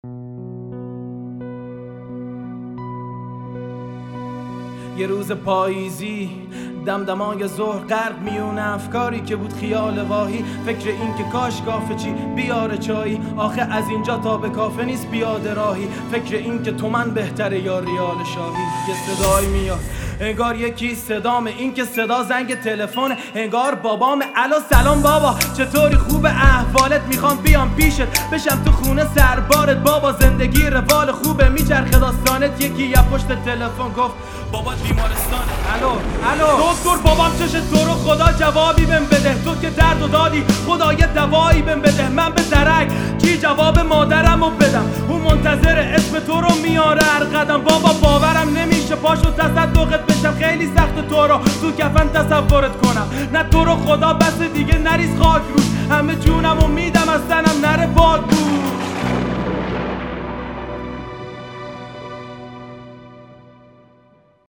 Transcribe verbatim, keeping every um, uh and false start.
یه روز پاییزی دمدمای ظهر غرق میون افکاری که بود خیال واهی، فکر این که کاش کافه چی بیاره چایی، آخه از اینجا تا به کافه نیست بیاده راهی، فکر این که تو من بهتره یا ریال شاهی. یه صدای میاد انگار یکی صدامه، این که صدا زنگ تلفن، انگار بابام. الو سلام بابا چطوری، خوب احوالت؟ میخوام بیام پیشت بشم تو خونه سربارت بابا، زندگی روال خوبه میچرخه داستانت. یکی یا پشت تلفن گفت بابا بیمارستانه. الو الو دکتر بابام چشه تو رو خدا جوابی بهم بده، تو که درد و دادی خدا یه دوایی بهم بده. من به درک کی جواب مادرمو بدم، اون منتظر اسم تو رو میاره هر قدم. بابا باورم نمیشه پاشو تصدقت بشم، خیلی سخت تو رو تو کفن تصورت کنم. نه تو رو خدا بس دیگه نریز خاک روش، همه جونمو میدم از تنم نره باد بود.